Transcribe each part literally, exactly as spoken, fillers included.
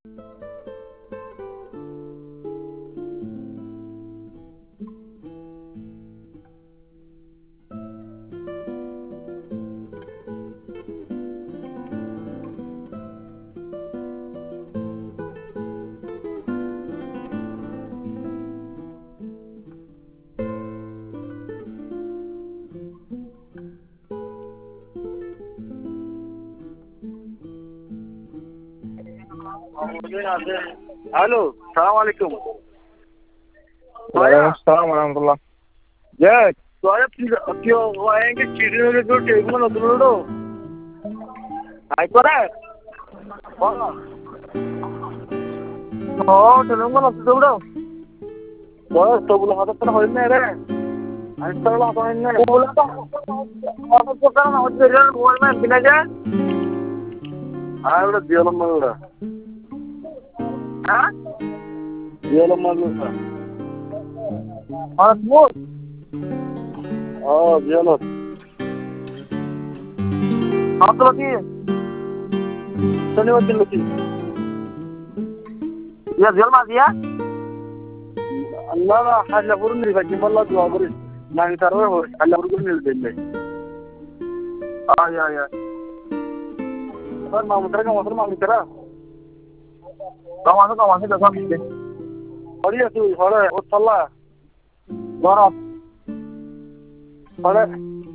الو السلام عليكم. وعليكم السلام ورحمة الله. جاك طيب क्यों आएंगे चिड़ियों के जो टेबल में नजर लो आई पर है बोलो ओ टेबल में नजर लो बस तो बोला हाथ पर होने रे अंतर ला तो नहीं बोला तो और तो करना हो तेरे बोल में बिना जा आए दियाला मगड़ा हाँ दियाला मगड़ा और बोल اه زينب حضرتك ايه ثاني ودي لك يا زينب معايا لا لا حاجه فرني فجم الله جوابري ما يتروح حاجه فرني الدنيا اه يا يا طب ما مترجم وصل ما مترا طبعا طبعا كده صح كده قريه تو خلاص وصلها ضرب خلاص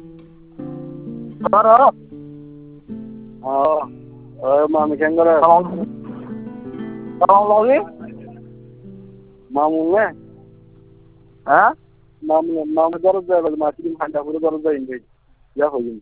ضرب اه اه ما مكان غير طبعا طبعا معمول ها معمول معمول ضرب زي ما تيجي محل ابو ضرب زي انجليز يا خوي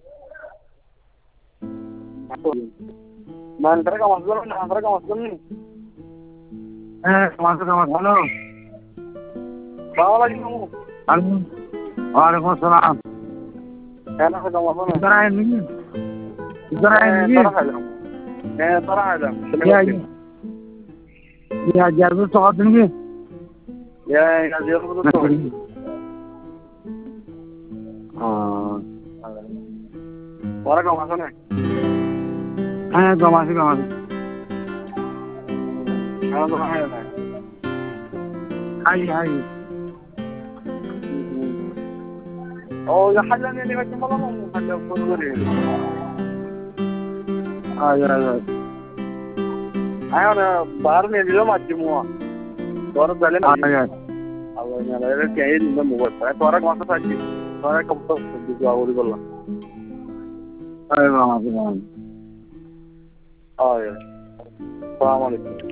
ما انت رقم مصدر انا رقم مصدرني ايه ما انت رقم هلو السلام عليكم وعليكم السلام. انا رقم مصدرني ترى مين ترى مين ايه ترى هذا يا يا جابر تقعدني يا يا جابر تقعدني اه ورقم مصدرني انا جماسي جماسي انا ما هاي هاي هاي او يا حلاني اللي بس والله مو حلا فضولي اه يا يا انا بارني اليوم اجمعوا دور بالين اه يا الله انا لا كاين من موقف ورق ما تفاجئ ورق كم تصدق اقول والله ايوه ما في اه يا السلام عليكم.